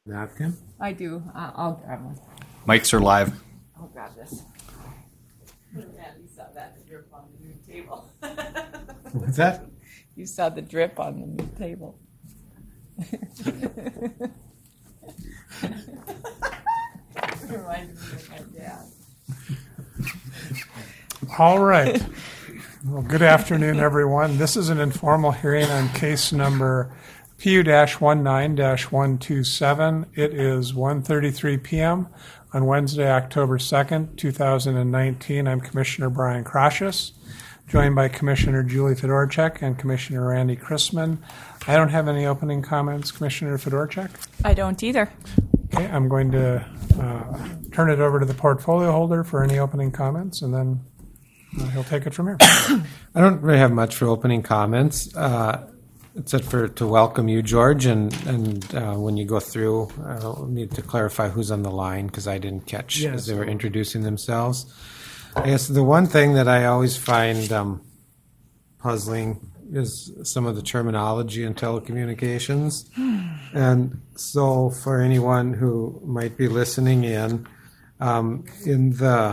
Napkin? I do. I'll grab one. Mics are live. I'll grab this. You saw that drip on the new table. What's that? You saw the drip on the new table. Reminded me of my dad. All right. Well, good afternoon, everyone. This is an informal hearing on case number PU-19-127. It is 1:33 p.m. on Wednesday, October 2nd, 2019. I'm Commissioner Brian Krasius, joined by Commissioner Julie Fedorchak and Commissioner Randy Chrisman. I don't have any opening comments. Commissioner Fedorchak? I don't either. Okay, I'm going to turn it over to the portfolio holder for any opening comments, and then he'll take it from here. I don't really have much for opening comments, except to welcome you, George, and when you go through, I'll need to clarify who's on the line because I didn't catch as they were introducing themselves. I guess the one thing that I always find puzzling is some of the terminology in telecommunications. And so for anyone who might be listening in the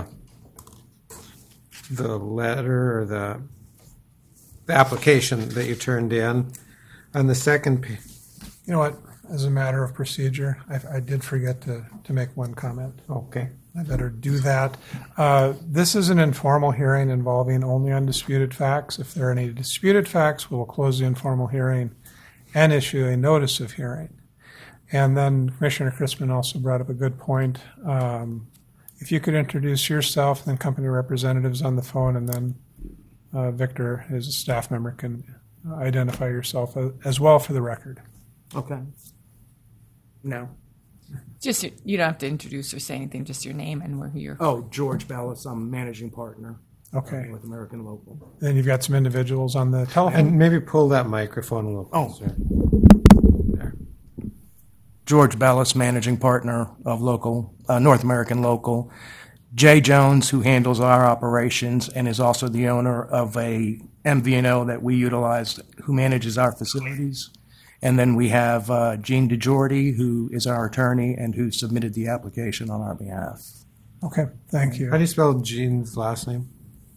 letter or the application that you turned in, on the second page. You know what? As a matter of procedure, I did forget to make one comment. Okay. I better do that. This is an informal hearing involving only undisputed facts. If there are any disputed facts, we will close the informal hearing and issue a notice of hearing. And then Commissioner Chrisman also brought up a good point. If you could introduce yourself, then company representatives on the phone, and then Victor, as a staff member, can identify yourself as well for the record. Okay. No. Just you don't have to introduce or say anything. Just your name and where you're. Oh, George Ballas. I'm managing partner. Okay. With American Local. Then you've got some individuals on the telephone. And maybe pull that microphone a little closer. There. George Ballas, managing partner of Local, North American Local. Jay Jones, who handles our operations and is also the owner of a MVNO that we utilize, who manages our facilities. And then we have Gene DeJordy, who is our attorney and who submitted the application on our behalf. Okay, thank you. How do you spell Gene's last name?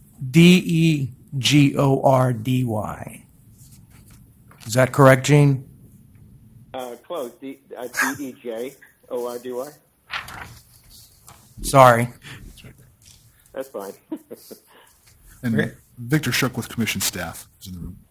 DeGordy. Is that correct, Gene? Close. DeJordy. Sorry. That's fine. And Victor Shook with commission staff is in the room.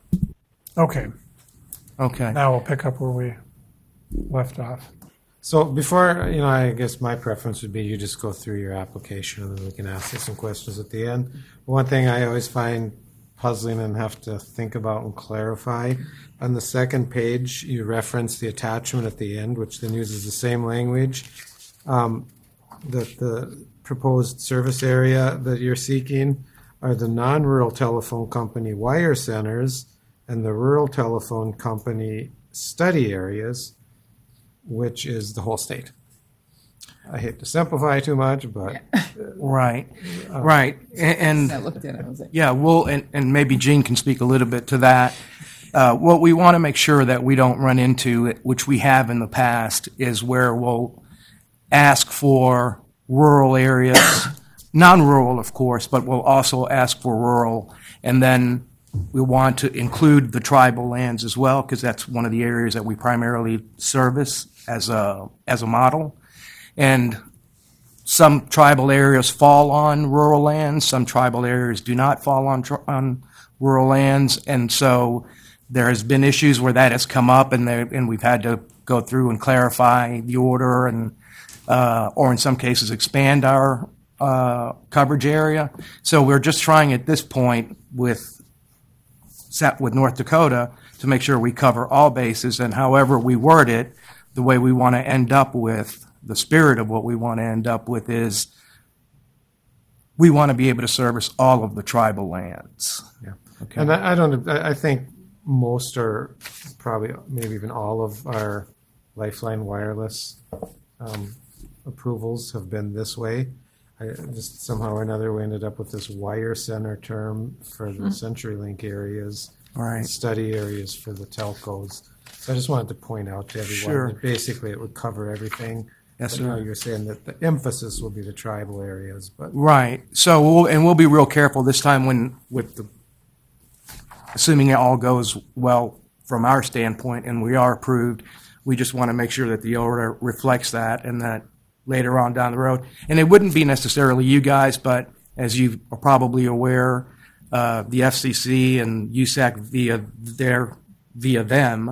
Okay. Now we'll pick up where we left off. So before, I guess my preference would be you just go through your application and then we can ask you some questions at the end. One thing I always find puzzling and have to think about and clarify, on the second page you reference the attachment at the end, which then uses the same language. The proposed service area that you're seeking are the non-rural telephone company wire centers and the rural telephone company study areas, which is the whole state. I hate to simplify too much, but... Right. And I looked at it. I was like, yeah, and maybe Gene can speak a little bit to that. What we want to make sure that we don't run into, which we have in the past, is where we'll ask for rural areas, non-rural, of course, but we'll also ask for rural, and then we want to include the tribal lands as well, because that's one of the areas that we primarily service as a model. And some tribal areas fall on rural lands, some tribal areas do not fall on rural lands, and so there has been issues where that has come up, and we've had to go through and clarify the order, and or in some cases expand our coverage area. So we're just trying at this point with North Dakota to make sure we cover all bases, and however we word it, the way we want to end up with, the spirit of what we want to end up with is we want to be able to service all of the tribal lands. Yeah. Okay. And I think most are probably maybe even all of our Lifeline Wireless approvals have been this way. Just somehow or another we ended up with this wire center term for the CenturyLink areas Right. study areas for the telcos. So I just wanted to point out to everyone Sure. that basically it would cover everything. Yes, But now sir. you're saying that the emphasis will be the tribal areas, but Right. So we'll be real careful this time assuming it all goes well from our standpoint and we are approved. We just want to make sure that the order reflects that and that later on down the road. And it wouldn't be necessarily you guys, but as you are probably aware, the FCC and USAC via them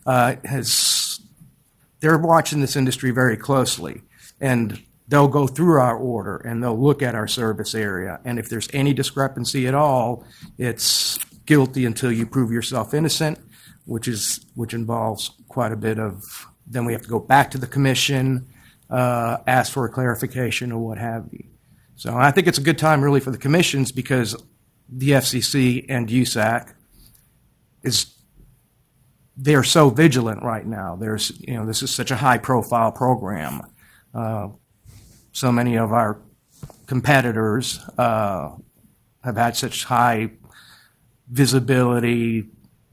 they're watching this industry very closely, and they'll go through our order and they'll look at our service area. And if there's any discrepancy at all, it's guilty until you prove yourself innocent, which involves quite a bit of. Then we have to go back to the commission, ask for a clarification or what have you. So I think it's a good time really for the commissions because the FCC and USAC they're so vigilant right now. This is such a high-profile program. So many of our competitors have had such high visibility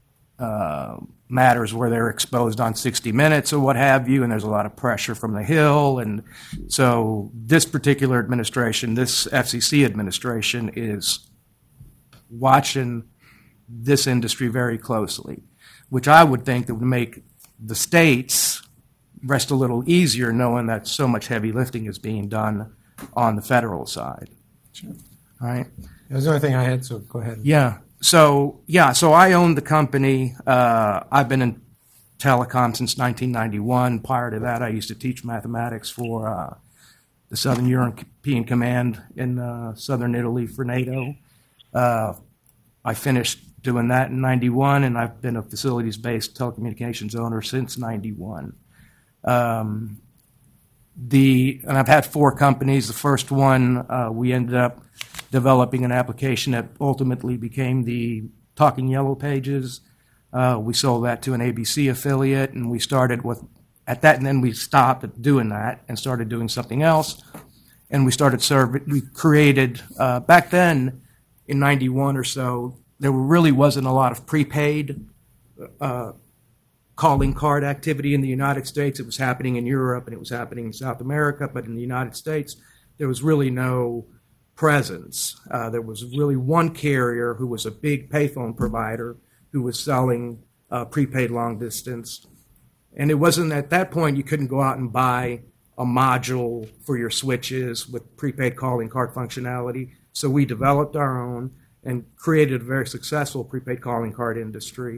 matters where they're exposed on 60 Minutes or what have you, and there's a lot of pressure from the Hill. And so this particular administration, this FCC administration, is watching this industry very closely, which I would think that would make the states rest a little easier knowing that so much heavy lifting is being done on the federal side. Sure. All right. that was the only thing I had, so go ahead. Yeah. So I own the company. I've been in telecom since 1991. Prior to that, I used to teach mathematics for the Southern European Command in southern Italy for NATO. I finished doing that in 91, and I've been a facilities-based telecommunications owner since 91. And I've had 4 companies. The first one, we ended up developing an application that ultimately became the Talking Yellow Pages. We sold that to an ABC affiliate, and we started and then we stopped doing that and started doing something else. And we created, back then in 91 or so, there really wasn't a lot of prepaid calling card activity in the United States. It was happening in Europe and it was happening in South America, but in the United States, there was really no presence. There was really one carrier who was a big payphone provider who was selling prepaid long distance. And it wasn't at that point you couldn't go out and buy a module for your switches with prepaid calling card functionality. So we developed our own and created a very successful prepaid calling card industry.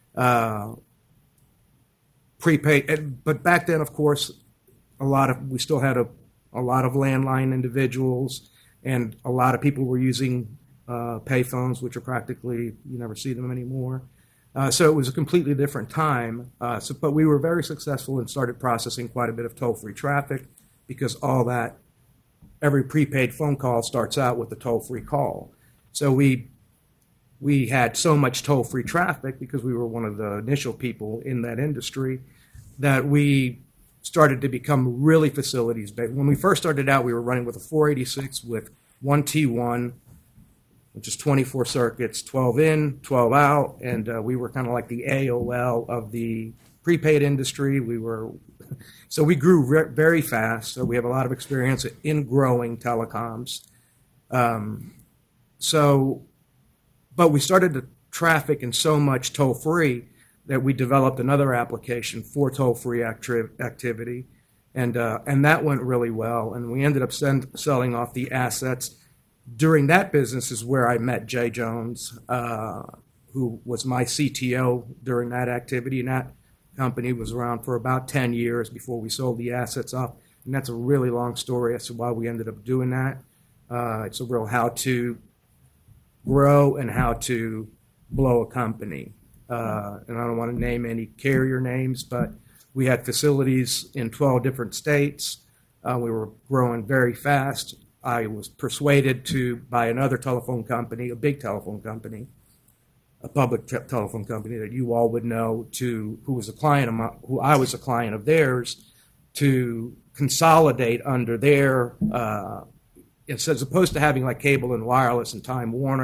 Prepaid, but back then, of course, we still had a lot of landline individuals, and a lot of people were using payphones, which are practically, you never see them anymore. So it was a completely different time. But we were very successful and started processing quite a bit of toll-free traffic because every prepaid phone call starts out with a toll-free call. So we had so much toll-free traffic because we were one of the initial people in that industry that we started to become really facilities-based. When we first started out, we were running with a 486 with one T1, which is 24 circuits, 12 in, 12 out, and we were kind of like the AOL of the prepaid industry. So we grew very fast. So we have a lot of experience in growing telecoms. But we started to traffic in so much toll-free that we developed another application for toll-free activity, and that went really well. And we ended up selling off the assets. During that business is where I met Jay Jones, who was my CTO during that activity. And that company was around for about 10 years before we sold the assets off. And that's a really long story as to why we ended up doing that. It's a real how to grow and how to blow a company. And I don't want to name any carrier names, but we had facilities in 12 different states. We were growing very fast. I was persuaded by another telephone company, a big telephone company, a public telephone company that you all would know, who I was a client of theirs, to consolidate under their, as opposed to having like Cable and Wireless and Time Warner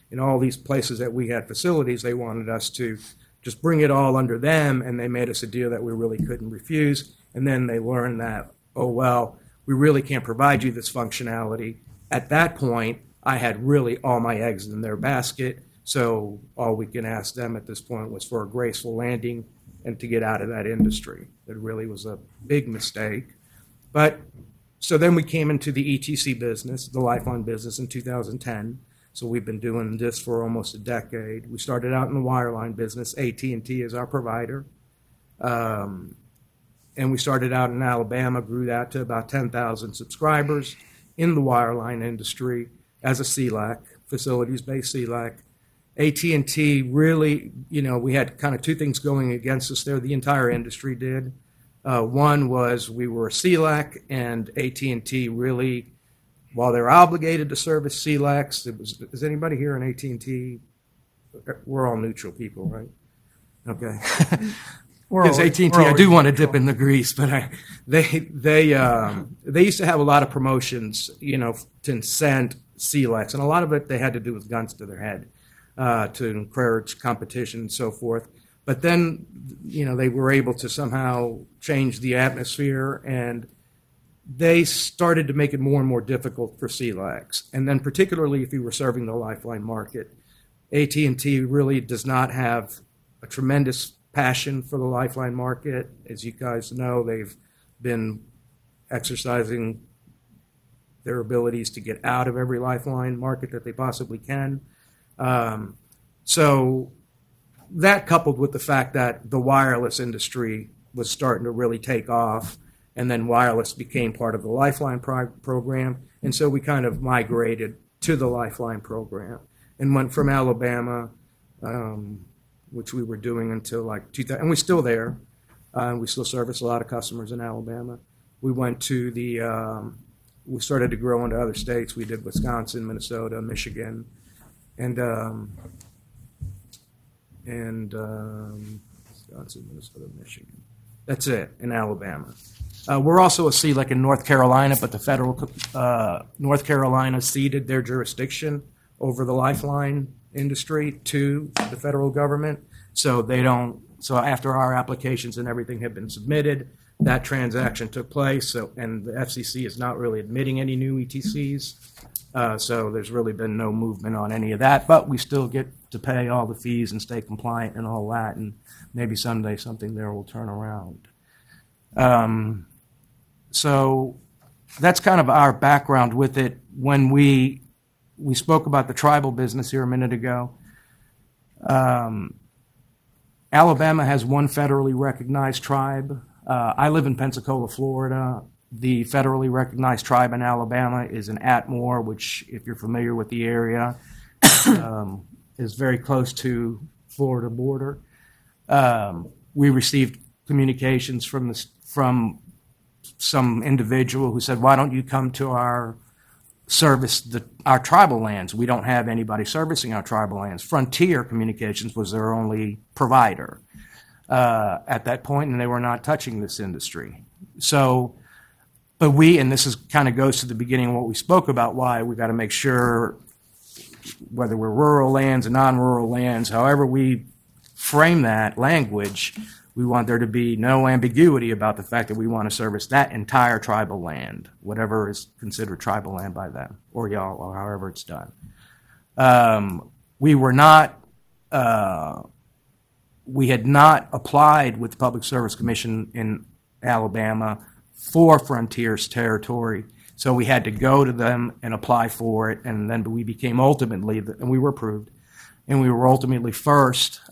in all these places that we had facilities, they wanted us to just bring it all under them, and they made us a deal that we really couldn't refuse. And then they learned that, oh, well, we really can't provide you this functionality. At that point, I had really all my eggs in their basket, so all we can ask them at this point was for a graceful landing and to get out of that industry. It really was a big mistake. But so then we came into the ETC business, the Lifeline business, in 2010. So we've been doing this for almost a decade. We started out in the wireline business. AT&T is our provider. And we started out in Alabama, grew that to about 10,000 subscribers in the wireline industry as a CLAC, facilities-based CLAC. AT&T really, we had kind of two things going against us there. The entire industry did. One was we were a CLAC, and AT&T really, while they're obligated to service CLACs, is anybody here in AT&T? We're all neutral people, right? Okay. Because AT&T, I do want to dip in the grease, but they used to have a lot of promotions, to incent CLACs, and a lot of it they had to do with guns to their head. To encourage competition and so forth. But then, they were able to somehow change the atmosphere, and they started to make it more and more difficult for CLACs. And then particularly if you were serving the Lifeline market, AT&T really does not have a tremendous passion for the Lifeline market. As you guys know, they've been exercising their abilities to get out of every Lifeline market that they possibly can. So that coupled with the fact that the wireless industry was starting to really take off, and then wireless became part of the Lifeline program, and so we kind of migrated to the Lifeline program and went from Alabama, which we were doing until like 2000, and we're still there. We still service a lot of customers in Alabama. We went to we started to grow into other states. We did Wisconsin, Minnesota, Michigan. And Wisconsin, Minnesota, Michigan. That's it in Alabama. We're also a CLAC in North Carolina, but the federal North Carolina ceded their jurisdiction over the Lifeline industry to the federal government. So they don't. So after our applications and everything have been submitted, that transaction took place. And the FCC is not really admitting any new ETCs. So there's really been no movement on any of that, but we still get to pay all the fees and stay compliant and all that, and maybe someday something there will turn around. So that's kind of our background with it. When we spoke about the tribal business here a minute ago, Alabama has one federally recognized tribe. I live in Pensacola, Florida. The federally recognized tribe in Alabama is an Atmore, which, if you're familiar with the area, is very close to Florida border. We received communications from some individual who said, "Why don't you come to our our tribal lands? We don't have anybody servicing our tribal lands." Frontier Communications was their only provider at that point, and they were not touching this industry. So. But and this is kind of goes to the beginning of what we spoke about, why we got to make sure, whether we're rural lands and non-rural lands, however we frame that language, we want there to be no ambiguity about the fact that we want to service that entire tribal land, whatever is considered tribal land by them, or y'all, or however it's done. We had not applied with the Public Service Commission in Alabama for Frontier's territory, so we had to go to them and apply for it, and then we became ultimately, and we were approved, and we were ultimately first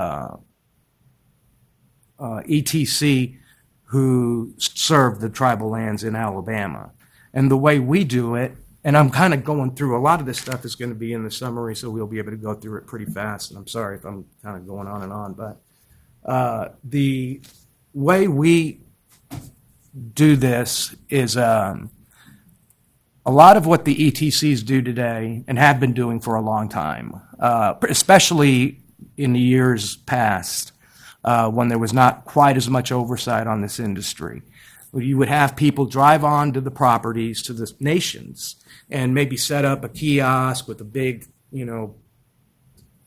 ETC who served the tribal lands in Alabama. And the way we do it, and I'm kind of going through, a lot of this stuff is going to be in the summary, so we'll be able to go through it pretty fast, and I'm sorry if I'm kind of going on and on, but the way we do this is a lot of what the ETCs do today and have been doing for a long time, especially in the years past when there was not quite as much oversight on this industry. You would have people drive onto the properties to the nations and maybe set up a kiosk with a big,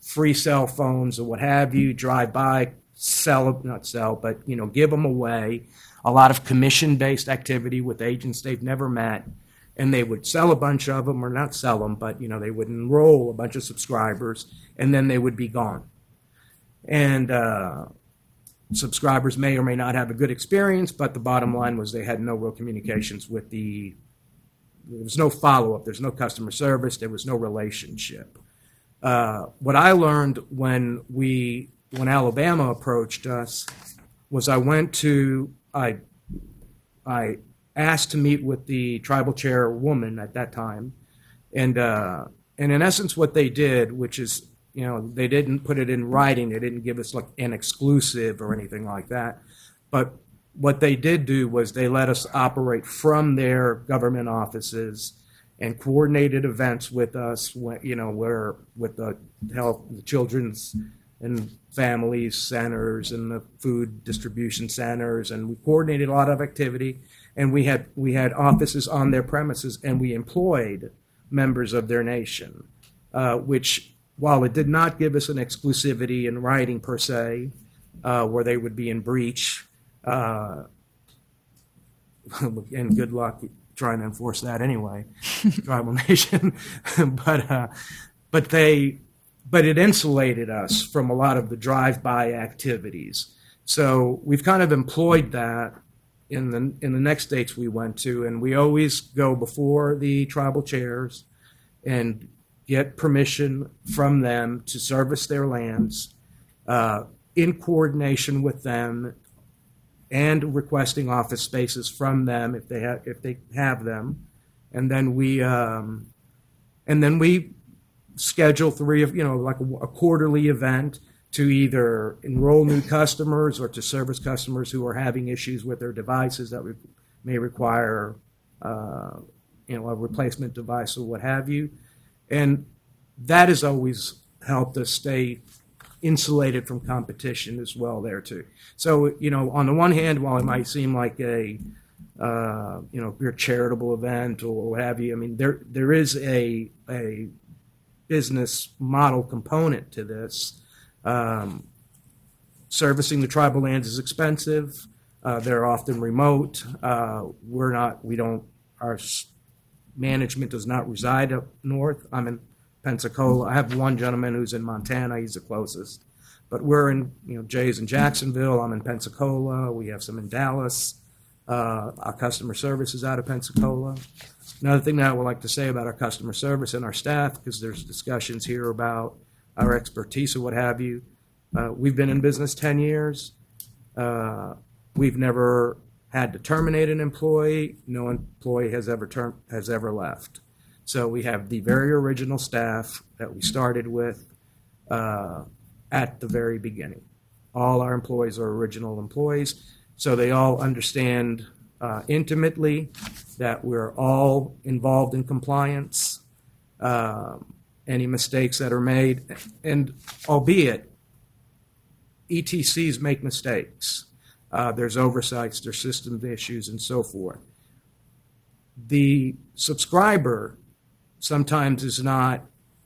free cell phones or what have you, drive by, not sell, but, give them away. A lot of commission-based activity with agents they've never met. And they would sell a bunch of them, or not sell them, but, they would enroll a bunch of subscribers, and then they would be gone. And subscribers may or may not have a good experience, but the bottom line was they had no real communications with there was no follow-up, there's no customer service, there was no relationship. What I learned when Alabama approached us was I asked to meet with the tribal chairwoman at that time, and in essence what they did, which is, they didn't put it in writing, they didn't give us like an exclusive or anything like that, but what they did do was they let us operate from their government offices and coordinated events with us, where with the children's and families centers and the food distribution centers, and we coordinated a lot of activity, and we had offices on their premises, and we employed members of their nation, which, while it did not give us an exclusivity in writing per se, where they would be in breach, and good luck trying to enforce that anyway, tribal nation, but it insulated us from a lot of the drive-by activities. So we've kind of employed that in the next states we went to, and we always go before the tribal chairs and get permission from them to service their lands in coordination with them, and requesting office spaces from them if they have them, and then we schedule like a quarterly event to either enroll new customers or to service customers who are having issues with their devices that may require a replacement device or what have you, and that has always helped us stay insulated from competition as well there too. So, on the one hand, while it might seem like a your charitable event or what have you, I mean, there is a business model component to this. Servicing the tribal lands is expensive. They're often remote. Our management does not reside up north. I'm in Pensacola. I have one gentleman who's in Montana. He's the closest. But we're in, Jay's in Jacksonville. I'm in Pensacola. We have some in Dallas. Our customer service is out of Pensacola. Another thing that I would like to say about our customer service and our staff, because there's discussions here about our expertise or what have you. We've been in business 10 years. We've never had to terminate an employee. No employee has ever left. So we have the very original staff that we started with at the very beginning. All our employees are original employees, so they all understand intimately that we're all involved in compliance. Any mistakes that are made, and albeit ETCs make mistakes, there's oversights, there's system issues, and so forth. The subscriber sometimes is not,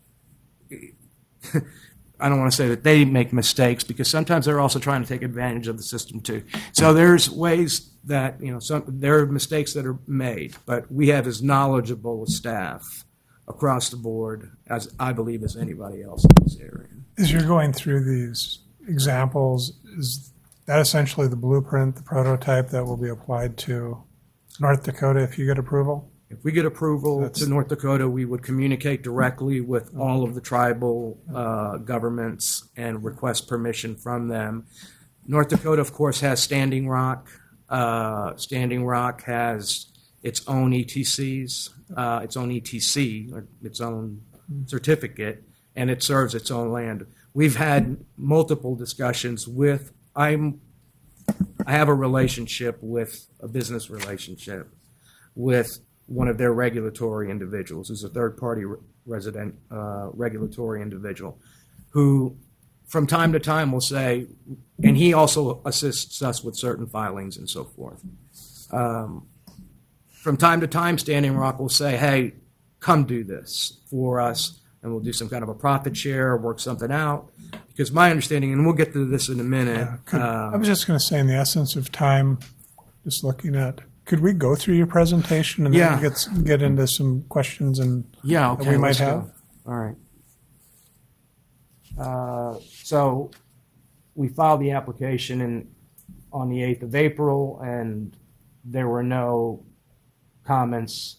I don't want to say that they make mistakes, because sometimes they're also trying to take advantage of the system too. So there's ways that, there are mistakes that are made, but we have as knowledgeable a staff across the board as I believe as anybody else in this area. As you're going through these examples, is that essentially the blueprint, the prototype that will be applied to North Dakota if you get approval? If we get approval to North Dakota, we would communicate directly with all of the tribal governments and request permission from them. North Dakota, of course, has Standing Rock. Standing Rock has its own ETCs, its own ETC, or its own certificate, and it serves its own land. We've had multiple discussions with, I have a business relationship with one of their regulatory individuals, who's a third-party regulatory individual, who from time to time will say, and he also assists us with certain filings and so forth. From time to time, Standing Rock will say, hey, come do this for us. and we'll do some kind of a profit share or work something out. Because my understanding, and we'll get to this in a minute. I was just going to say, in the essence of time, just looking at, could we go through your presentation and Yeah. then get into some questions and Yeah, that okay. we might let's go. have? All right. So we filed the application on the 8th of April, and there were no comments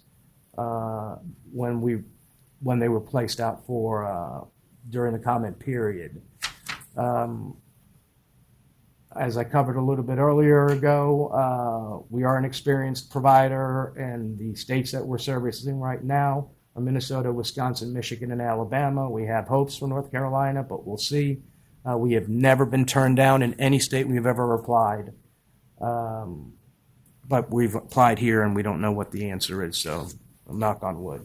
when they were placed out for during the comment period. As I covered a little bit earlier ago, we are an experienced provider, and the states that we're servicing right now are Minnesota, Wisconsin, Michigan, and Alabama. We have hopes for North Carolina, but we'll see. We have never been turned down in any state we've ever applied. But we've applied here, and we don't know what the answer is, so knock on wood.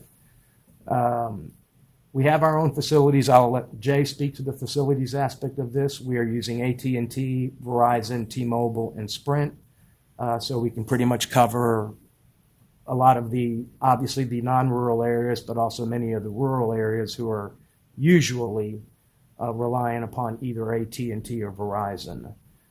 We have our own facilities. I'll let Jay speak to the facilities aspect of this. We are using AT&T, Verizon, T-Mobile, and Sprint, so we can pretty much cover a lot of obviously the non-rural areas, but also many of the rural areas who are usually relying upon either AT&T or Verizon.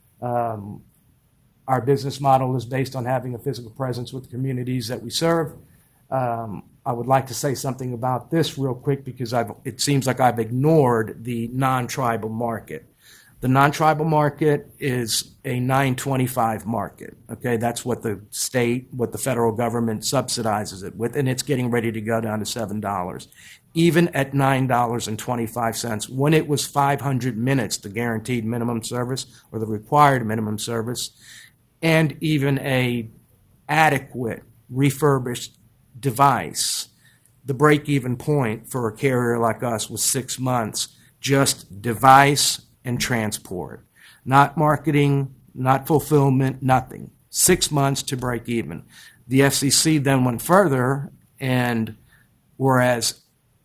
Our business model is based on having a physical presence with the communities that we serve. I would like to say something about this real quick because it seems like I've ignored the non-tribal market. The non-tribal market is a 925 market. Okay, that's what the federal government subsidizes it with, and it's getting ready to go down to $7. Even at $9.25, when it was 500 minutes, the guaranteed minimum service or the required minimum service, and even a adequate refurbished device, the break-even point for a carrier like us was 6 months, just device and transport. Not marketing, not fulfillment, nothing. 6 months to break even. The FCC then went further, and whereas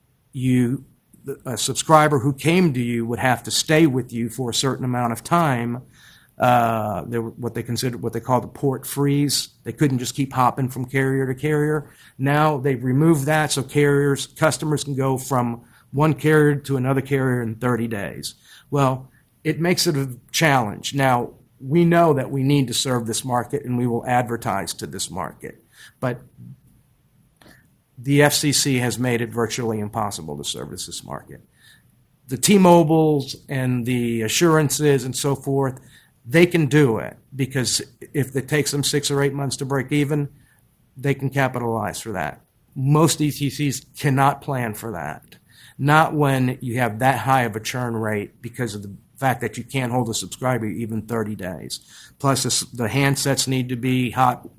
a subscriber who came to you would have to stay with you for a certain amount of time, what they call the port freeze. They couldn't just keep hopping from carrier to carrier. Now they've removed that, so customers can go from one carrier to another carrier in 30 days. Well, it makes it a challenge. Now, we know that we need to serve this market, and we will advertise to this market. But the FCC has made it virtually impossible to service this market. The T-Mobiles and the assurances and so forth, they can do it because if it takes them 6 or 8 months to break even, they can capitalize for that. Most ETCs cannot plan for that. Not when you have that high of a churn rate because of the fact that you can't hold a subscriber even 30 days. Plus, the handsets need to be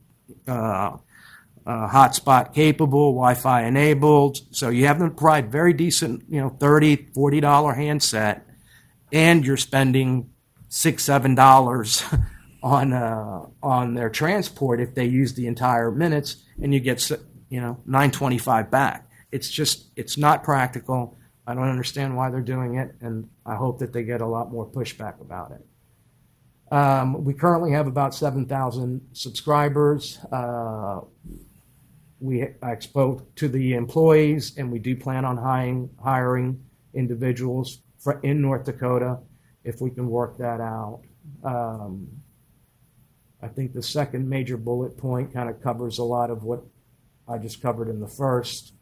hotspot capable, Wi-Fi enabled. So you have them provide very decent, $30, $40 handset, and you're spending $6, $7 on their transport if they use the entire minutes, and you get $9.25 back. It's not practical. I don't understand why they're doing it, and I hope that they get a lot more pushback about it. We currently have about 7,000 subscribers. I spoke to the employees, and we do plan on hiring individuals in North Dakota if we can work that out. I think the second major bullet point kind of covers a lot of what I just covered in the first.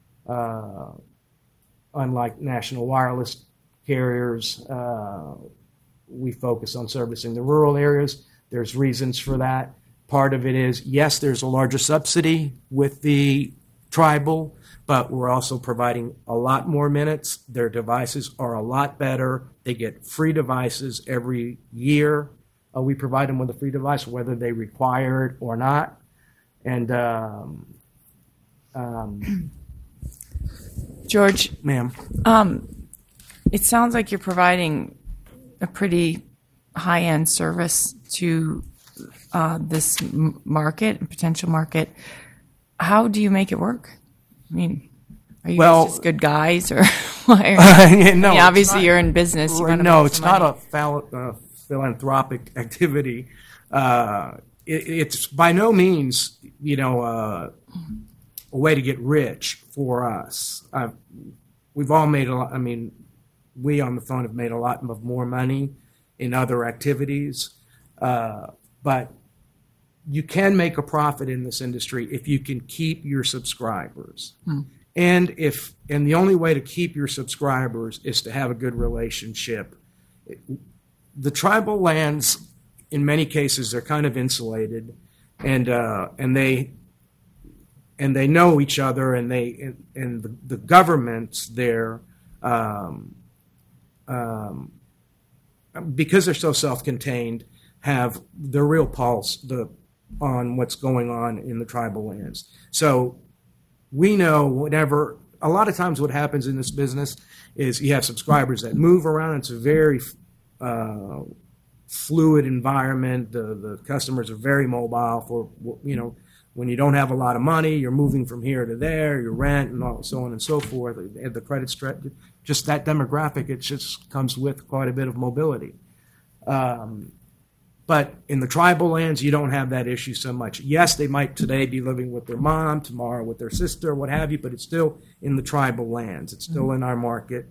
Unlike national wireless carriers, we focus on servicing the rural areas. There's reasons for that. Part of it is, yes, there's a larger subsidy with the tribal, but we're also providing a lot more minutes. Their devices are a lot better. They get free devices every year. We provide them with a free device, whether they require it or not. And George, ma'am. It sounds like you're providing a pretty high-end service to this market, potential market. How do you make it work? I mean, are you guys just good guys, or why? No, obviously you're in business. No, it's not a philanthropic activity. It's by no means, a way to get rich for us. we've all made a lot. I mean, we on the phone have made a lot of more money in other activities, but you can make a profit in this industry if you can keep your subscribers. And the only way to keep your subscribers is to have a good relationship. The tribal lands, in many cases, are kind of insulated, and they know each other, and the governments there, because they're so self-contained, have the real pulse on what's going on in the tribal lands. So we know whenever, a lot of times what happens in this business is you have subscribers that move around. It's a very fluid environment. The customers are very mobile. For, when you don't have a lot of money, you're moving from here to there, your rent and so on and so forth. The credit stress, just that demographic, it just comes with quite a bit of mobility. But in the tribal lands, you don't have that issue so much. Yes, they might today be living with their mom, tomorrow with their sister, what have you, but it's still in the tribal lands. It's still in our market.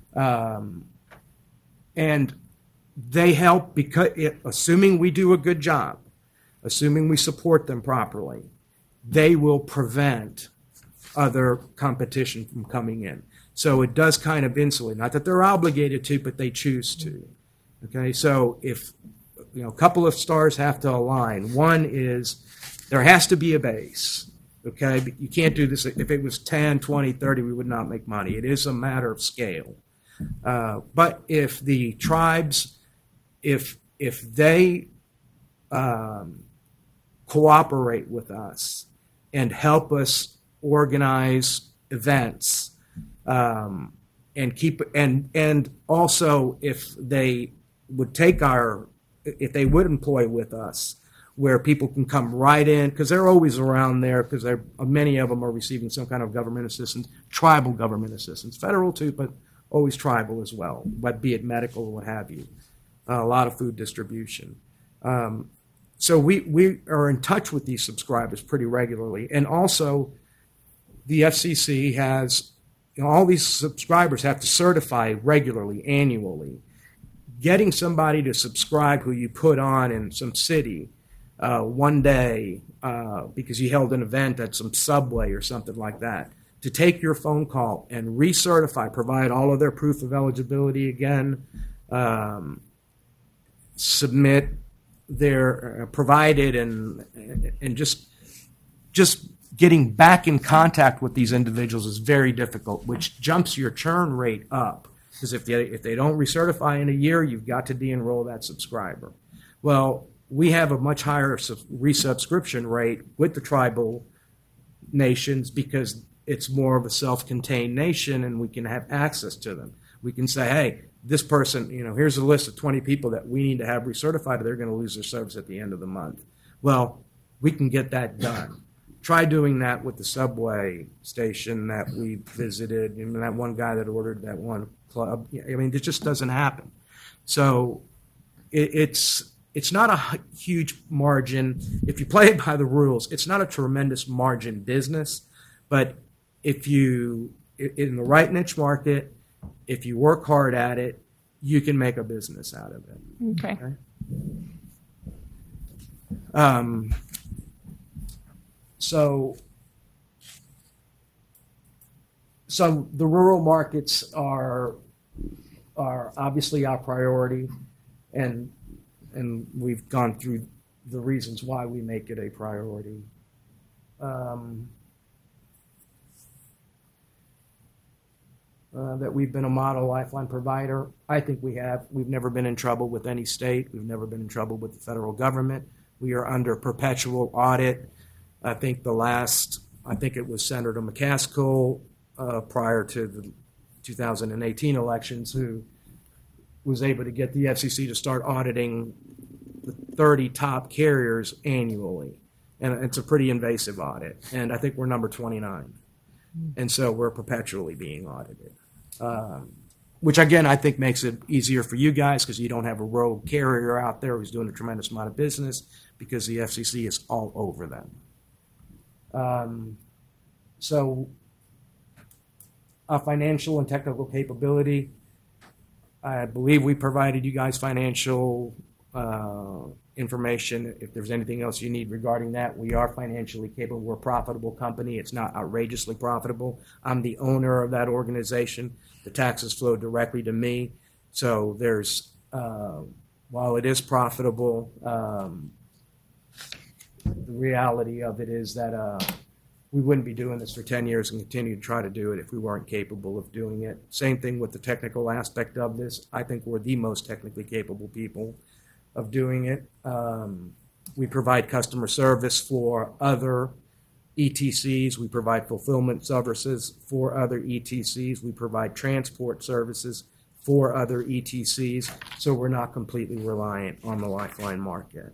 And they help because, assuming we do a good job, assuming we support them properly, they will prevent other competition from coming in. So it does kind of insulate. Not that they're obligated to, but they choose to. Okay, so if a couple of stars have to align. One is there has to be a base. Okay, but you can't do this. If it was 10, 20, 30, we would not make money. It is a matter of scale. But if the tribes, if they cooperate with us and help us organize events, and also if they would if they would employ with us, where people can come right in, because they're always around there, because many of them are receiving some kind of government assistance, tribal government assistance, federal too, but always tribal as well, but be it medical or what have you. A lot of food distribution. So we are in touch with these subscribers pretty regularly, and also the FCC has, all these subscribers have to certify regularly, annually. Getting somebody to subscribe who you put on in some city one day because you held an event at some Subway or something like that, to take your phone call and recertify, provide all of their proof of eligibility again, submit their provided, and just getting back in contact with these individuals is very difficult, which jumps your churn rate up. Because if they don't recertify in a year, you've got to de-enroll that subscriber. Well, we have a much higher resubscription rate with the tribal nations because it's more of a self-contained nation, and we can have access to them. We can say, hey, this person, here's a list of 20 people that we need to have recertified, or they're going to lose their service at the end of the month. Well, we can get that done. Try doing that with the Subway station that we visited, and that one guy that ordered that one club. I mean, it just doesn't happen. So it's not a huge margin. If you play it by the rules, it's not a tremendous margin business. But if you, in the right niche market, if you work hard at it, you can make a business out of it. Okay. So the rural markets are obviously our priority, and we've gone through the reasons why we make it a priority. That we've been a model lifeline provider. I think we have. We've never been in trouble with any state. We've never been in trouble with the federal government. We are under perpetual audit. I think it was Senator McCaskill prior to the 2018 elections who was able to get the FCC to start auditing the 30 top carriers annually. And it's a pretty invasive audit. And I think we're number 29. And so we're perpetually being audited. Which, again, I think makes it easier for you guys because you don't have a rogue carrier out there who's doing a tremendous amount of business because the FCC is all over them. So Financial and technical capability. I believe we provided you guys financial information. If there's anything else you need regarding that, we are financially capable. We're a profitable company. It's not outrageously profitable. I'm the owner of that organization. The taxes flow directly to me. So there's, while it is profitable, the reality of it is that we wouldn't be doing this for 10 years and continue to try to do it if we weren't capable of doing it. Same thing with the technical aspect of this. I think we're the most technically capable people of doing it. We provide customer service for other ETCs. We provide fulfillment services for other ETCs. We provide transport services for other ETCs. So we're not completely reliant on the Lifeline market.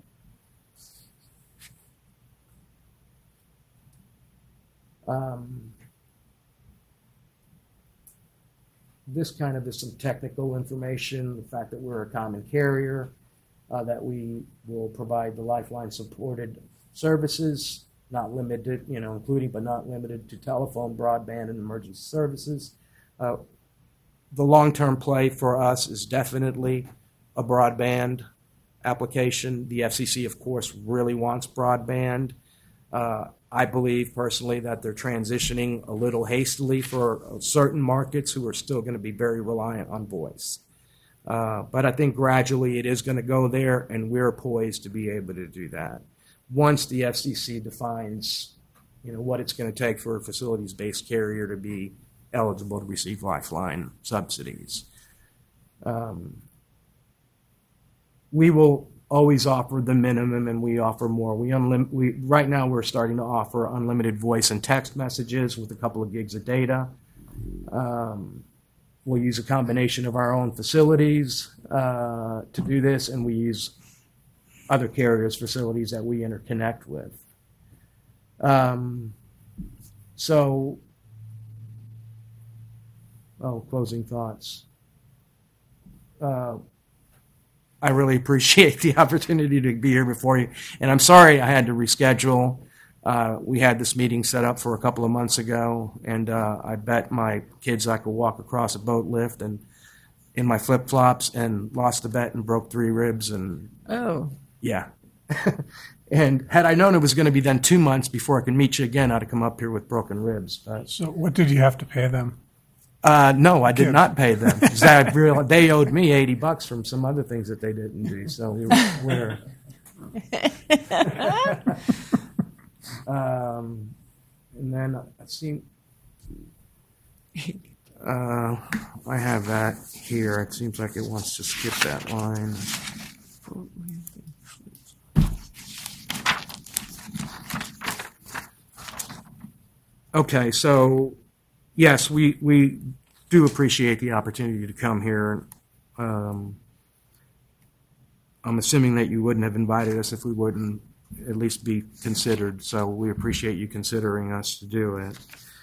This kind of is some technical information, the fact that we're a common carrier, that we will provide the Lifeline supported services, not limited, including but not limited to telephone, broadband, and emergency services. The long-term play for us is definitely a broadband application. The FCC, of course, really wants broadband. I believe personally that they're transitioning a little hastily for certain markets who are still going to be very reliant on voice. But I think gradually it is going to go there, and we're poised to be able to do that. Once the FCC defines, what it's going to take for a facilities-based carrier to be eligible to receive Lifeline subsidies. We will always offer the minimum, and we offer more. Right now we're starting to offer unlimited voice and text messages with a couple of gigs of data. We'll use a combination of our own facilities to do this, and we use other carriers' facilities that we interconnect with. Closing thoughts. I really appreciate the opportunity to be here before you. And I'm sorry I had to reschedule. We had this meeting set up for a couple of months ago, and I bet my kids I could walk across a boat lift and in my flip-flops, and lost the bet and broke 3 ribs. And yeah. And had I known it was going to be then 2 months before I could meet you again, I'd have come up here with broken ribs. So what did you have to pay them? No, I did not pay them. They owed me $80 from some other things that they didn't do. So we're and then I have that here. It seems like it wants to skip that line. Okay, so yes, we do appreciate the opportunity to come here. I'm assuming that you wouldn't have invited us if we wouldn't at least be considered, so we appreciate you considering us to do it.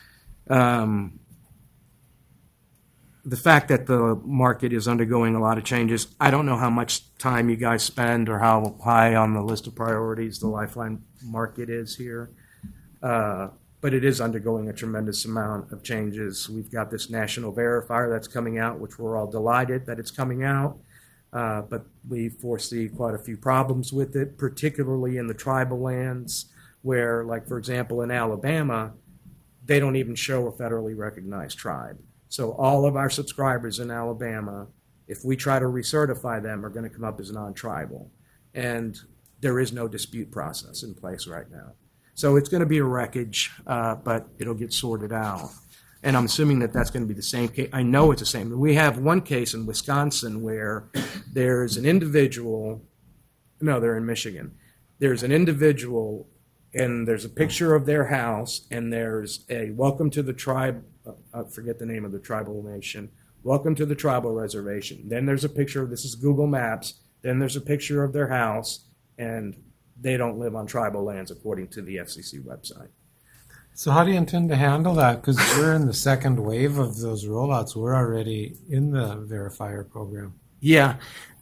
The fact that the market is undergoing a lot of changes, I don't know how much time you guys spend or how high on the list of priorities the Lifeline market is here. But it is undergoing a tremendous amount of changes. We've got this national verifier that's coming out, which we're all delighted that it's coming out. But we foresee quite a few problems with it, particularly in the tribal lands where, like, for example, in Alabama, they don't even show a federally recognized tribe. So all of our subscribers in Alabama, if we try to recertify them, are going to come up as non-tribal. And there is no dispute process in place right now. So it's going to be a wreckage, but it'll get sorted out. And I'm assuming that that's going to be the same case. I know it's the same. We have one case in Wisconsin where there's an individual. No, they're in Michigan. There's an individual, and there's a picture of their house, and there's a welcome to the tribe. I forget the name of the tribal nation. Welcome to the tribal reservation. Then there's a picture. This is Google Maps. Then there's a picture of their house, and they don't live on tribal lands according to the FCC website. So how do you intend to handle that? Because we're in the second wave of those rollouts. We're already in the verifier program. Yeah.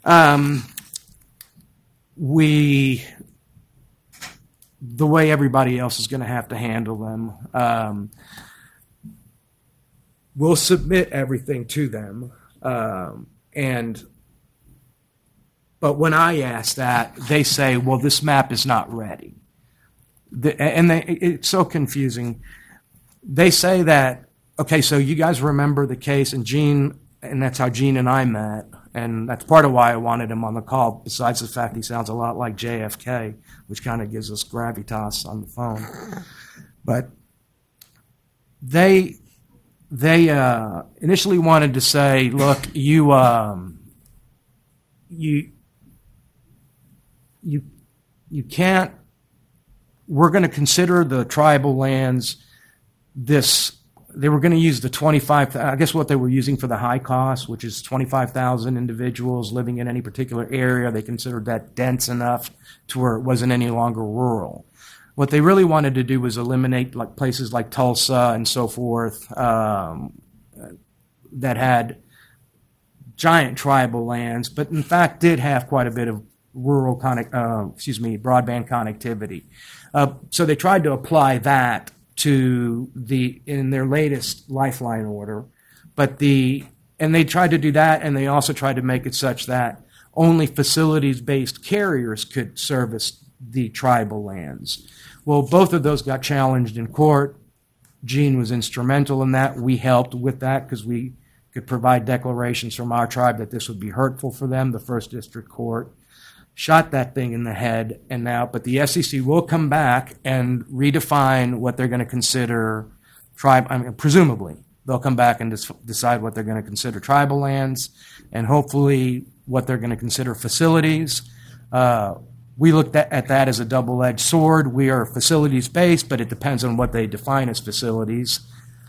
The way everybody else is going to have to handle them. we'll submit everything to them. But when I ask that, they say, well, this map is not ready. It's so confusing. They say that, okay, so you guys remember the case, and Gene, and that's how Gene and I met, and that's part of why I wanted him on the call, besides the fact he sounds a lot like JFK, which kind of gives us gravitas on the phone. But they initially wanted to say, look, you can't, we're going to consider the tribal lands they were going to use the 25, I guess what they were using for the high cost, which is 25,000 individuals living in any particular area. They considered that dense enough to where it wasn't any longer rural. What they really wanted to do was eliminate like places like Tulsa and so forth that had giant tribal lands, but in fact did have quite a bit of rural broadband connectivity. So they tried to apply that to in their latest Lifeline order, and they tried to do that, and they also tried to make it such that only facilities-based carriers could service the tribal lands. Well, both of those got challenged in court. Gene was instrumental in that. We helped with that because we could provide declarations from our tribe that this would be hurtful for them. The First District Court shot that thing in the head, but the SEC will come back and redefine what they're going to consider presumably they'll come back and decide what they're going to consider tribal lands, and hopefully what they're going to consider facilities. We looked at that as a double-edged sword. We are facilities-based, but it depends on what they define as facilities.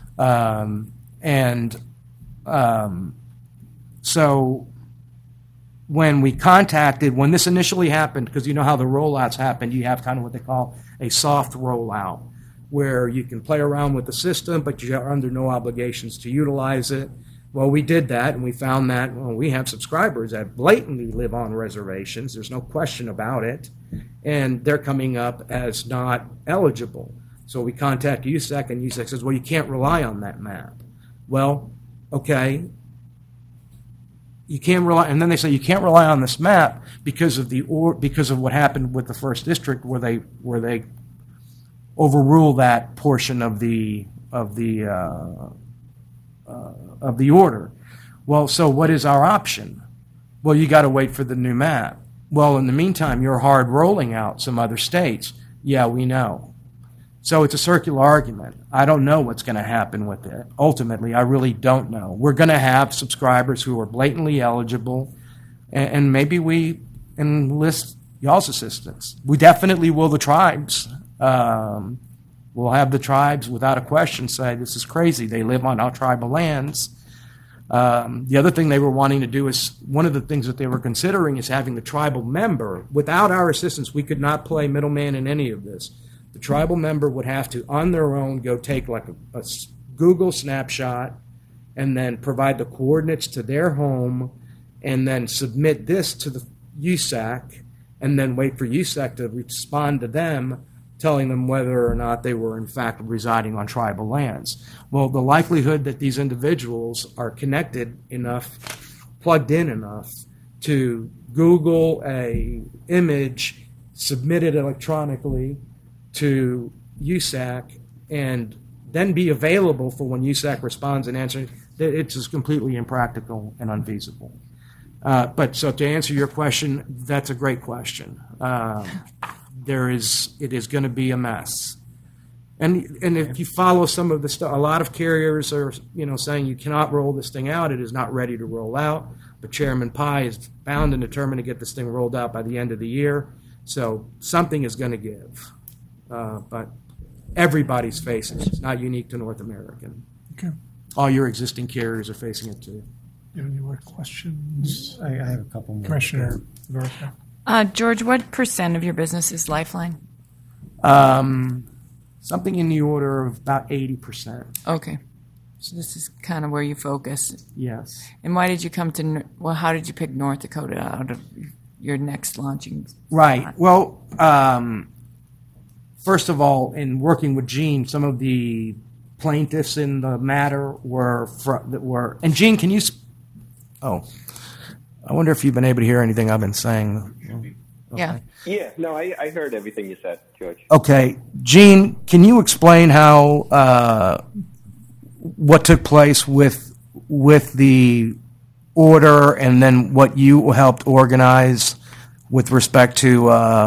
So when this initially happened, because you know how the rollouts happen, you have kind of what they call a soft rollout, where you can play around with the system, but you are under no obligations to utilize it. Well, we did that, and we found that we have subscribers that blatantly live on reservations. There's no question about it, and they're coming up as not eligible. So we contact USEC, and USEC says, well, you can't rely on that map. Well, okay. You can't rely, and then they say you can't rely on this map because of what happened with the First District, where they overrule that portion of the order. Well, so what is our option? Well, you got to wait for the new map. Well, in the meantime, you're hard rolling out some other states. Yeah, we know. So it's a circular argument. I don't know what's going to happen with it. Ultimately, I really don't know. We're going to have subscribers who are blatantly eligible, and maybe we enlist y'all's assistance. We definitely will the tribes. We'll have the tribes, without a question, say, this is crazy. They live on our tribal lands. The other thing they were wanting to do is, one of the things that they were considering is having the tribal member. Without our assistance, we could not play middleman in any of this. The tribal member would have to, on their own, go take like a Google snapshot and then provide the coordinates to their home and then submit this to the USAC and then wait for USAC to respond to them, telling them whether or not they were in fact residing on tribal lands. Well, the likelihood that these individuals are connected enough, plugged in enough to Google a image, submit it electronically to USAC, and then be available for when USAC responds and answers, it's just completely impractical and unfeasible. But so to answer your question, that's a great question. It is going to be a mess. And if you follow some of the stuff, a lot of carriers are saying you cannot roll this thing out. It is not ready to roll out. But Chairman Pai is bound and determined to get this thing rolled out by the end of the year. So something is going to give. But everybody's facing it. It's not unique to North American. Okay. All your existing carriers are facing it too. Do you have any more questions? I have a couple more. Commissioner Gorka. George, what % of your business is Lifeline? Something in the order of about 80%. Okay. So this is kind of where you focus. Yes. And why did you how did you pick North Dakota out of your next launching spot? Right. Well, first of all, in working with Gene, some of the plaintiffs in the matter and Gene, can you, I wonder if you've been able to hear anything I've been saying. Yeah. Yeah, no, I heard everything you said, George. Okay. Gene, can you explain how, what took place with the order and then what you helped organize with respect to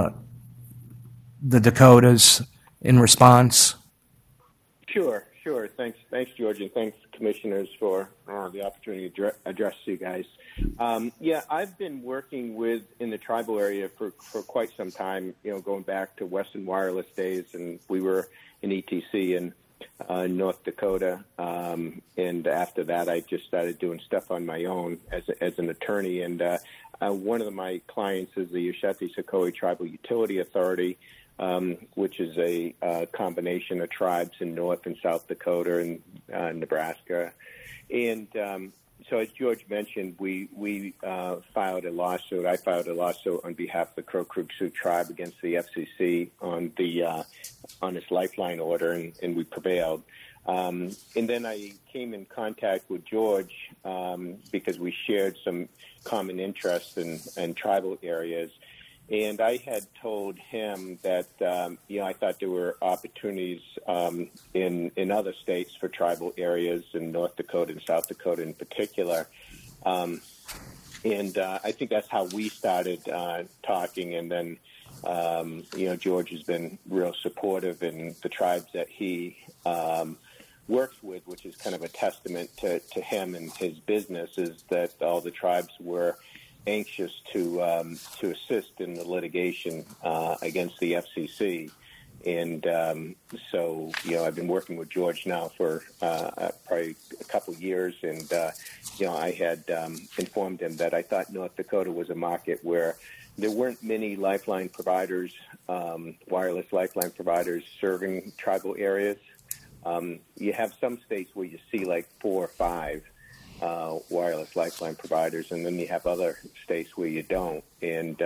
the Dakotas in response? Sure. Thanks, George, and thanks, commissioners, for the opportunity to address you guys. I've been working in the tribal area for quite some time, going back to Western Wireless days, and we were in ETC in North Dakota, and after that I just started doing stuff on my own as an attorney, and one of my clients is the Ushathi-Sakowee Tribal Utility Authority, which is a combination of tribes in North and South Dakota and Nebraska. And so as George mentioned, we filed a lawsuit. I filed a lawsuit on behalf of the Crow Creek Sioux tribe against the FCC on this lifeline order, and we prevailed. And then I came in contact with George because we shared some common interests in tribal areas. And I had told him that, I thought there were opportunities in other states for tribal areas in North Dakota and South Dakota in particular. And I think that's how we started talking. And then, George has been real supportive in the tribes that he works with, which is kind of a testament to him and his business, is that all the tribes were anxious to assist in the litigation against the FCC. And so, I've been working with George now for probably a couple of years, and, I had informed him that I thought North Dakota was a market where there weren't many lifeline providers, wireless lifeline providers serving tribal areas. You have some states where you see like 4 or 5 wireless lifeline providers, and then you have other states where you don't. And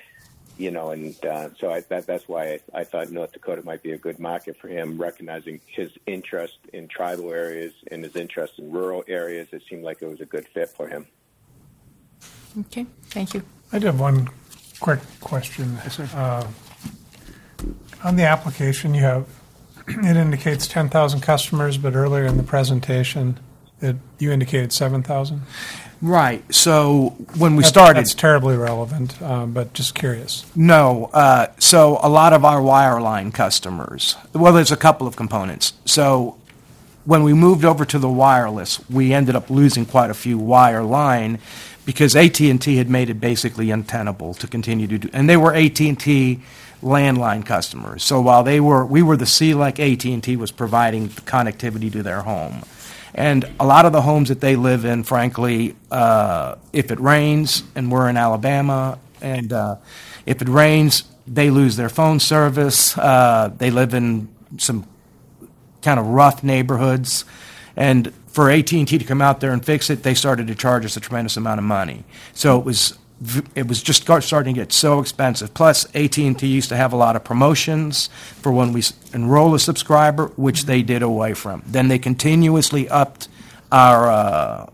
so that's why I thought North Dakota might be a good market for him, recognizing his interest in tribal areas and his interest in rural areas. It seemed like it was a good fit for him. Okay, thank you. I do have one quick question. Yes, sir. On the application, it indicates 10,000 customers, but earlier in the presentation, you indicated 7,000? Right. So when we started... That's terribly relevant, but just curious. No. So a lot of our wireline customers, well, there's a couple of components. So when we moved over to the wireless, we ended up losing quite a few wireline because AT&T had made it basically untenable to continue to do, and they were AT&T landline customers. So while we were the C, like AT&T was providing the connectivity to their home. And a lot of the homes that they live in, frankly, if it rains, and we're in Alabama, and if it rains, they lose their phone service. They live in some kind of rough neighborhoods. And for AT&T to come out there and fix it, they started to charge us a tremendous amount of money. So it was just starting to get so expensive. Plus, AT&T used to have a lot of promotions for when we enroll a subscriber, which they did away from. Then they continuously upped our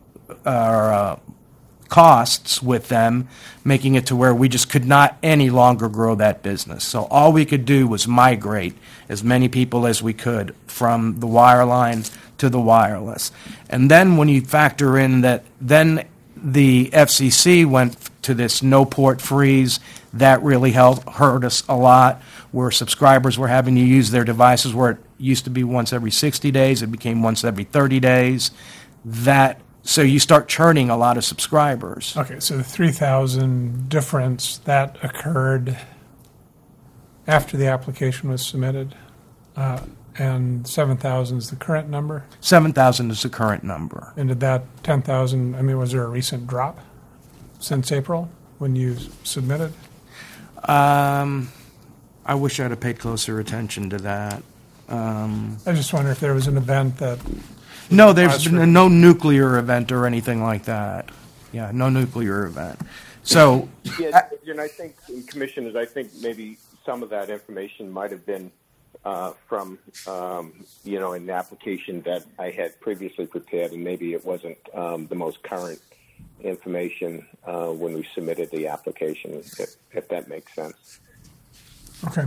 costs with them, making it to where we just could not any longer grow that business. So all we could do was migrate as many people as we could from the wireline to the wireless. And then when you factor in that then the FCC went to this no-port freeze, that really hurt us a lot, where subscribers were having to use their devices where it used to be once every 60 days, it became once every 30 days. So you start churning a lot of subscribers. Okay, so the 3,000 difference, that occurred after the application was submitted, and 7,000 is the current number? 7,000 is the current number. And did that 10,000, was there a recent drop since April when you submitted? I wish I'd have paid closer attention to that. I just wonder if there was an event that... No, there's been no nuclear event or anything like that. Yeah, no nuclear event. So... Yeah, and I think, commissioners, maybe some of that information might have been from an application that I had previously prepared, and maybe it wasn't the most current information when we submitted the application, if that makes sense. Okay.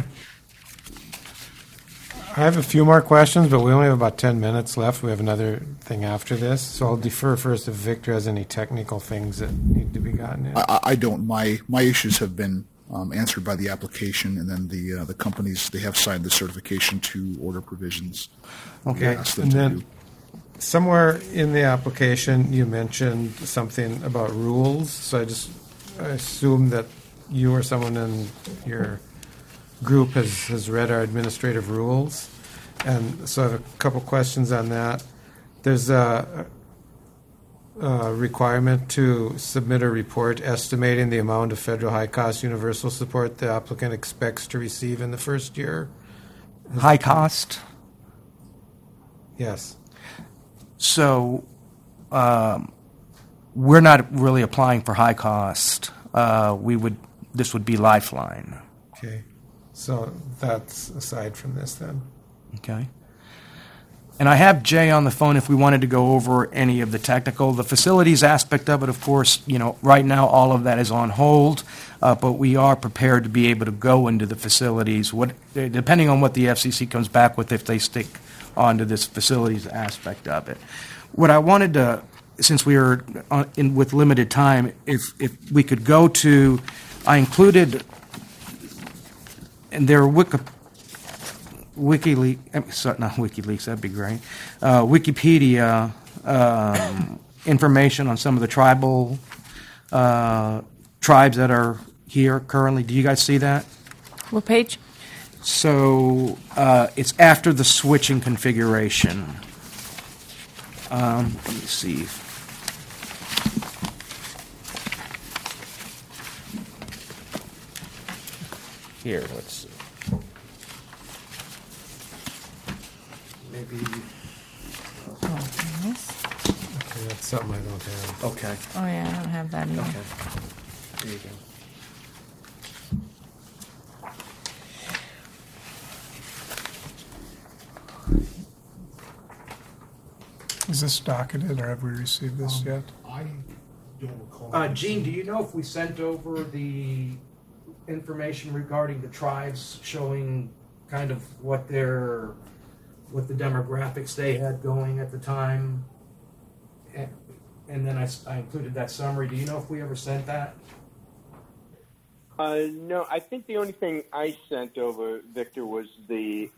I have a few more questions, but we only have about 10 minutes left. We have another thing after this, so I'll defer first if Victor has any technical things that need to be gotten in. I don't. My issues have been answered by the application, and then the companies, they have signed the certification to order provisions. Okay, We asked them and to then do. somewhere in the application, you mentioned something about rules, so I assume that you or someone in your group has read our administrative rules, and so I have a couple questions on that. There's a requirement to submit a report estimating the amount of federal high-cost universal support the applicant expects to receive in the first year. High cost. Yes. So we're not really applying for high cost. This would be Lifeline. Okay. So that's aside from this then. Okay. And I have Jay on the phone if we wanted to go over any of the technical. The facilities aspect of it, of course, right now all of that is on hold, but we are prepared to be able to go into the facilities, depending on what the FCC comes back with, if they stick onto this facilities aspect of it. What I wanted to, since we are with limited time, if we could go to, I included, and there are WikiLeaks, that'd be great. Wikipedia information on some of the tribal tribes that are here currently. Do you guys see that? What page? So it's after the switching configuration. Let me see. Here, let's see. Maybe. Okay, that's something I don't have. Okay. Oh, yeah, I don't have that either. Okay. There you go. Is this docketed, or have we received this yet? I don't recall. Gene, do you know if we sent over the information regarding the tribes, showing kind of what the demographics they had going at the time? And then I included that summary. Do you know if we ever sent that? No, I think the only thing I sent over, Victor, was the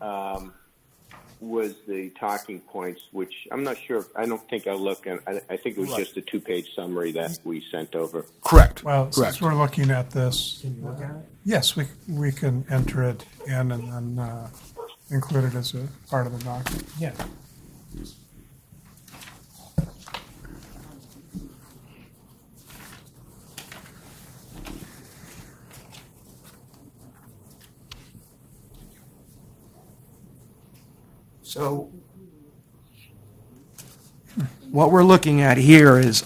talking points, which I'm not sure. I don't think I looked, and I think it was just a 2-page summary that we sent over. Correct. Well, Correct. since we're looking at this, Can you look at it? yes, we can enter it in and then include it as a part of the document. Yeah. So what we're looking at here is,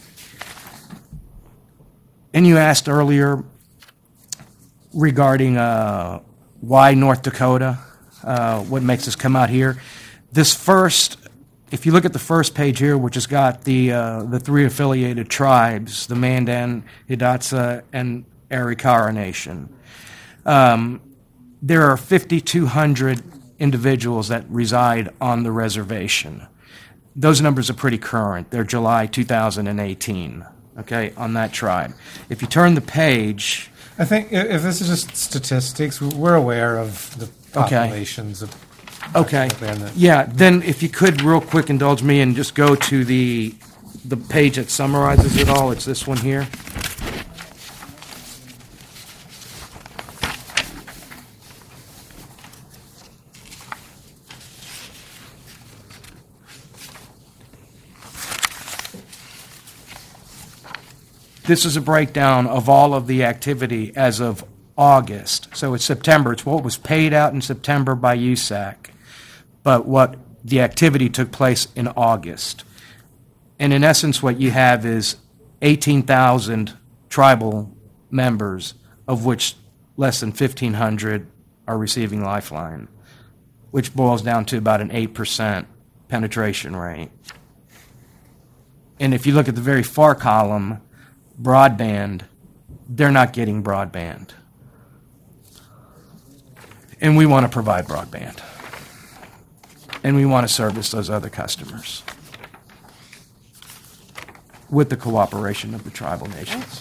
and you asked earlier regarding why North Dakota, what makes us come out here. This first, if you look at the first page here, which has got the 3 affiliated tribes, the Mandan, Hidatsa, and Arikara Nation, there are 5,200 individuals that reside on the reservation. Those numbers are pretty current. They're July 2018, okay, on that tribe. If you turn the page... I think if this is just statistics, we're aware of the populations of. Okay. And Yeah, then if you could real quick indulge me and just go to the page that summarizes it all. It's this one here. This is a breakdown of all of the activity as of August. So it's September. It's what was paid out in September by USAC, but what the activity took place in August. And in essence, what you have is 18,000 tribal members, of which less than 1,500 are receiving Lifeline. which boils down to about an 8% penetration rate. And if you look at the very far column, broadband, they're not getting broadband. And we want to provide broadband. And we want to service those other customers with the cooperation of the tribal nations.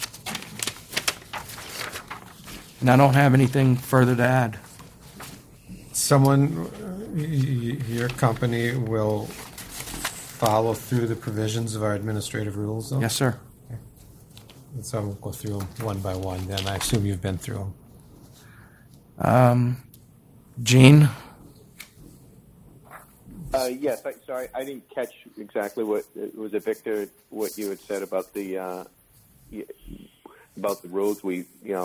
And I don't have anything further to add. Someone, your company will follow through the provisions of our administrative rules, though? Yes, sir. And so we'll go through them one by one, then. I assume you've been through them. Gene? Yes, sorry, I didn't catch exactly what was it, Victor? What you had said about the rules. We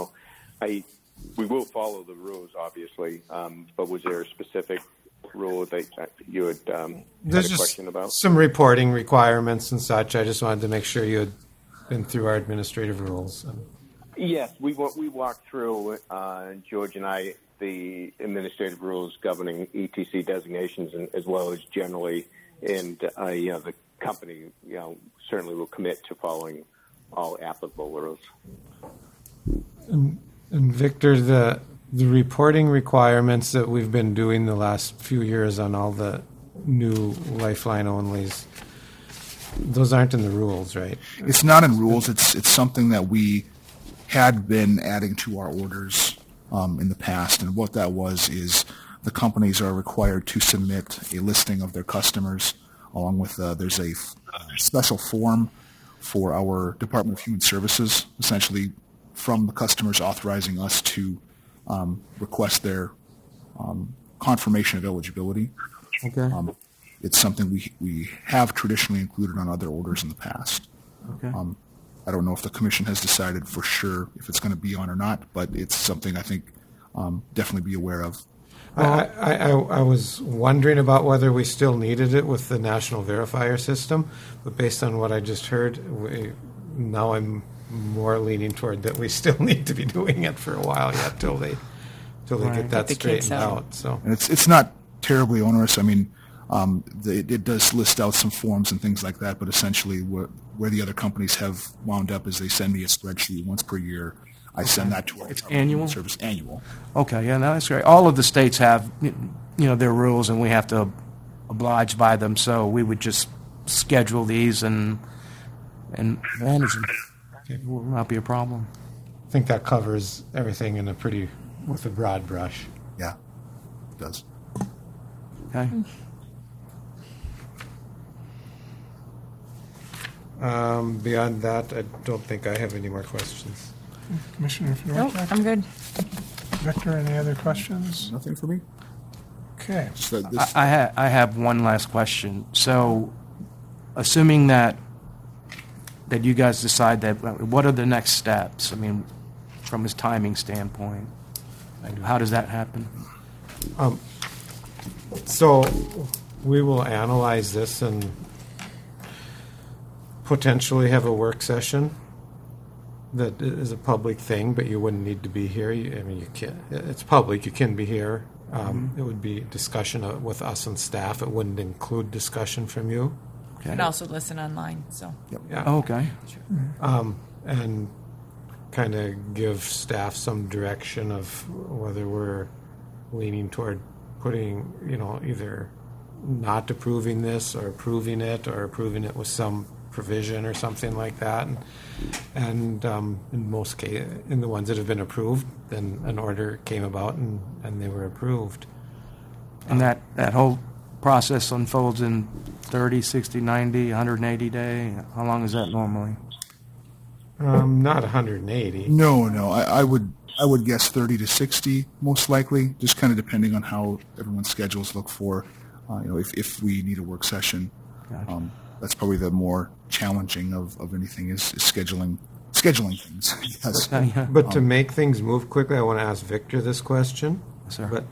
will follow the rules, obviously. But was there a specific rule that you had There's a just question about? some reporting requirements and such. I just wanted to make sure you had been through our administrative rules. Yes, we walked through, George and I, the administrative rules governing ETC designations, and as well as generally, and the company, certainly will commit to following all applicable rules. And Victor, the reporting requirements that we've been doing the last few years on all the new Lifeline onlys, those aren't in the rules, right? It's not in rules. It's something that we had been adding to our orders in the past, and what that was is the companies are required to submit a listing of their customers, along with there's a special form for our Department of Human Services, essentially from the customers authorizing us to request their confirmation of eligibility. Okay. It's something we have traditionally included on other orders in the past. Okay. I don't know if the commission has decided for sure if it's going to be on or not, but it's something I think definitely be aware of. I was wondering about whether we still needed it with the National Verifier system, but based on what I just heard, now I'm more leaning toward that we still need to be doing it for a while yet till they get that the kinks straightened out. So And it's not terribly onerous. I mean, it does list out some forms and things like that, but essentially where the other companies have wound up is they send me a spreadsheet once per year. I send that to our It's Department of annual? Human Service annual. Okay, yeah, no, that's great. All of the states have, their rules, and we have to oblige by them. So we would just schedule these and manage them. It will not be a problem. I think that covers everything with a broad brush. Yeah, it does. Okay. Beyond that, I don't think I have any more questions. Commissioner Nope, Fedorchak? I'm good. Victor, any other questions? Nothing for me? Okay. Just that this, I have one last question. So, assuming that you guys decide that, what are the next steps? I mean, from his timing standpoint, how does that happen? So we will analyze this and potentially have a work session that is a public thing, but you wouldn't need to be here. You can't. It's public. You can be here. It would be discussion with us and staff. It wouldn't include discussion from you. Okay. And also listen online, so. Yeah. Okay. And kind of give staff some direction of whether we're leaning toward putting, either not approving this or approving it or approving it with some provision or something like that. And in most cases, in the ones that have been approved, then an order came about and they were approved. And that whole process unfolds in 30, 60, 90, 180 day? How long is that normally? Not 180. no, I would guess 30 to 60 most likely, just kind of depending on how everyone's schedules look for. If we need a work session, Gotcha. that's probably the more challenging of anything is scheduling things. Yes. Okay, yeah. But to make things move quickly, I want to ask Victor this question. Sir. But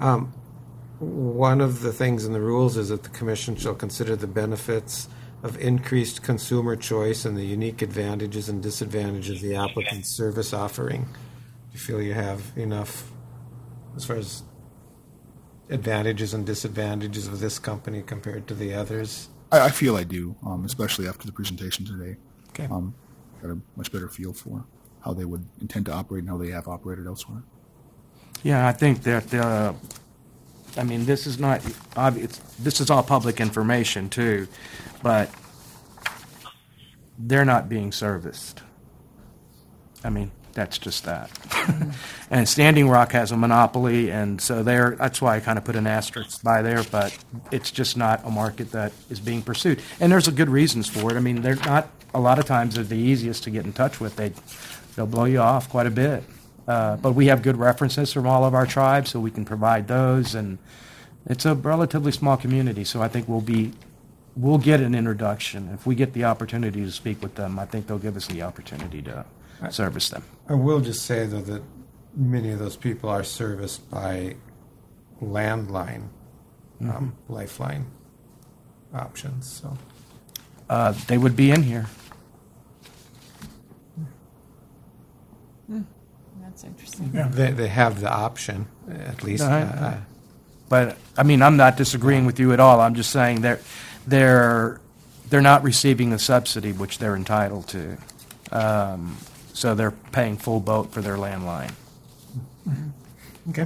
one of the things in the rules is that the commission shall consider the benefits of increased consumer choice and the unique advantages and disadvantages of the applicant's service offering. Do you feel you have enough as far as advantages and disadvantages of this company compared to the others? I feel I do, especially after the presentation today. Okay. Got a much better feel for how they would intend to operate and how they have operated elsewhere. Yeah, I think that, I mean, this is not, this is all public information too, but they're not being serviced. I mean, that's just that. And Standing Rock has a monopoly, and so that's why I kind of put an asterisk by there, but it's just not a market that is being pursued. And there's a good reasons for it. I mean, they're not, a lot of times they're the easiest to get in touch with. They'll blow you off quite a bit. But we have good references from all of our tribes, so we can provide those, and it's a relatively small community, so I think we'll get an introduction. If we get the opportunity to speak with them, I think they'll give us the opportunity to service them. I will just say, though, that many of those people are serviced by landline, lifeline options. So They would be in here. That's interesting. Yeah. they have the option, at least. But, I mean, I'm not disagreeing with you at all. I'm just saying they're not receiving the subsidy which they're entitled to. So they're paying full boat for their landline. Okay.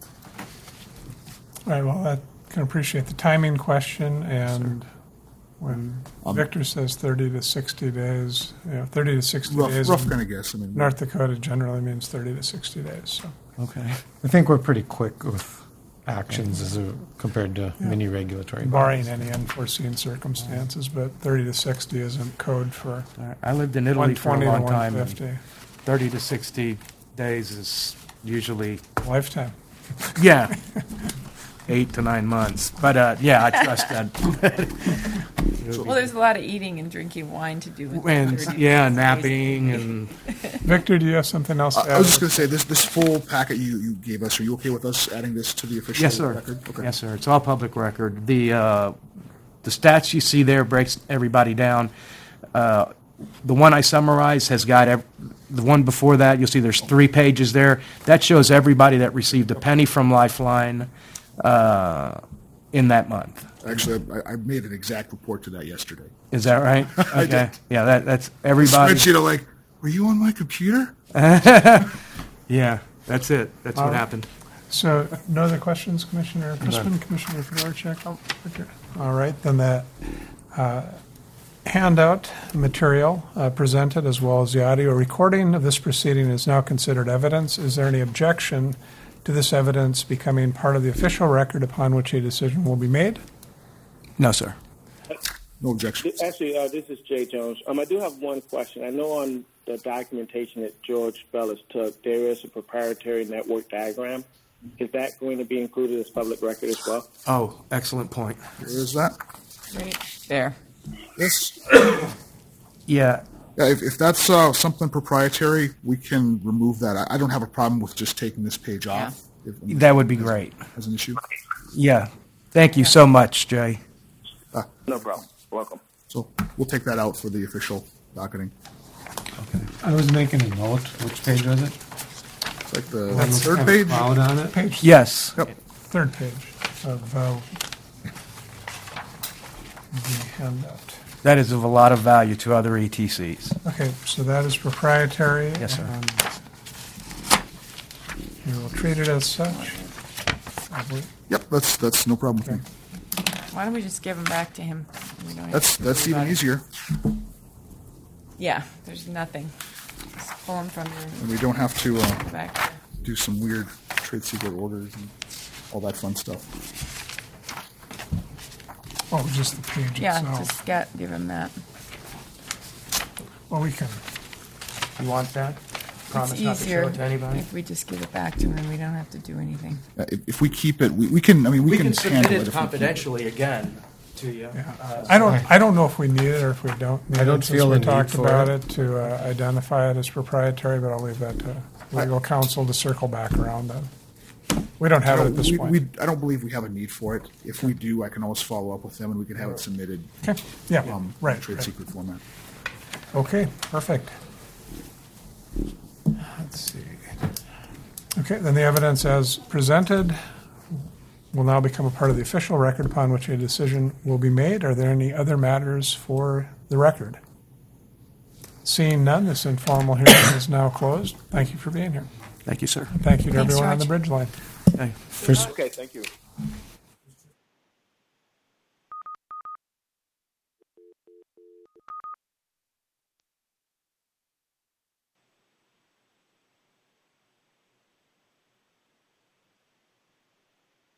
All right, well, I can appreciate the timing question, and when Victor says 30 to 60 days, 30 to 60 days. Rough in kind of guess. I mean, North Dakota generally means 30 to 60 days. So. Okay. I think we're pretty quick with actions compared to many regulatory Barring bodies. any unforeseen circumstances, but 30 to 60 isn't code for All right. I lived in Italy for a 120 to long time. and 150. 30 to 60 days is usually, Lifetime. yeah, 8 to 9 months. But, yeah, I trust that. Well, there's a lot of eating and drinking wine to do. And, yeah, napping and... Victor, do you have something else to add? I was just going to say, this full packet you gave us, are you okay with us adding this to the official Yes, sir. record? Okay. Yes, sir. It's all public record. The stats you see there breaks everybody down. The one I summarized has got the one before that. You'll see there's 3 pages there. That shows everybody that received a penny from Lifeline in that month. Actually, I made an exact report to that yesterday. Is that right? I Okay. did. Yeah, that's everybody. Spreadsheet of like, were you on my computer? Yeah, that's it. That's what happened. So, no other questions, Commissioner Chrisman, Commissioner Fedorchak? Victor? All right, then the handout material presented, as well as the audio recording of this proceeding, is now considered evidence. Is there any objection to this evidence becoming part of the official record upon which a decision will be made? No, sir. No objection. Actually, this is Jay Jones. I do have one question. I know on the documentation that George Bellis took, there is a proprietary network diagram. Is that going to be included as public record as well? Oh, excellent point. Where is that? Right there. This. Yeah, Yeah, if that's something proprietary, we can remove that. I don't have a problem with just taking this page off. If- that would be great. As an issue. Yeah. Thank you so much, Jay. No problem. Welcome. So we'll take that out for the official docketing. I was making a note. Which page was it? It's like the That's third have a page. cloud on it. Page Yes. Yep. third page of the handout. That is of a lot of value to other ETCs. Okay, so that is proprietary. Yes, sir. And we will treat it as such. I believe. Yep, that's no problem with me. Why don't we just give them back to him? We don't have to That's worry even about it. easier, Yeah, there's nothing. Just pull them from your and we don't have to go back there. do some weird trade secret orders and all that fun stuff. Oh, just the page Yeah, itself. just give him that. Well, we can. You want that? Promise It's not to show easier it to anybody? if we just give it back to him. We don't have to do anything. If we keep it, we can. I mean, we can submit handle it if we keep it. confidentially again to you. Yeah. I don't know if we need it or if we don't need I don't it, since feel we the need talked for about it. it to identify it as proprietary, but I'll leave that to legal counsel to circle back around on. We don't have it at this point. I don't believe we have a need for it. If we do, I can always follow up with them, and we can have it submitted Okay, yeah, in right. trade secret format. Okay, perfect. Let's see. Okay, then the evidence as presented will now become a part of the official record upon which a decision will be made. Are there any other matters for the record? Seeing none, this informal hearing is now closed. Thank you for being here. Thank you, sir. Thank you to Thanks, everyone on the George. bridge line. Okay. Okay, thank you.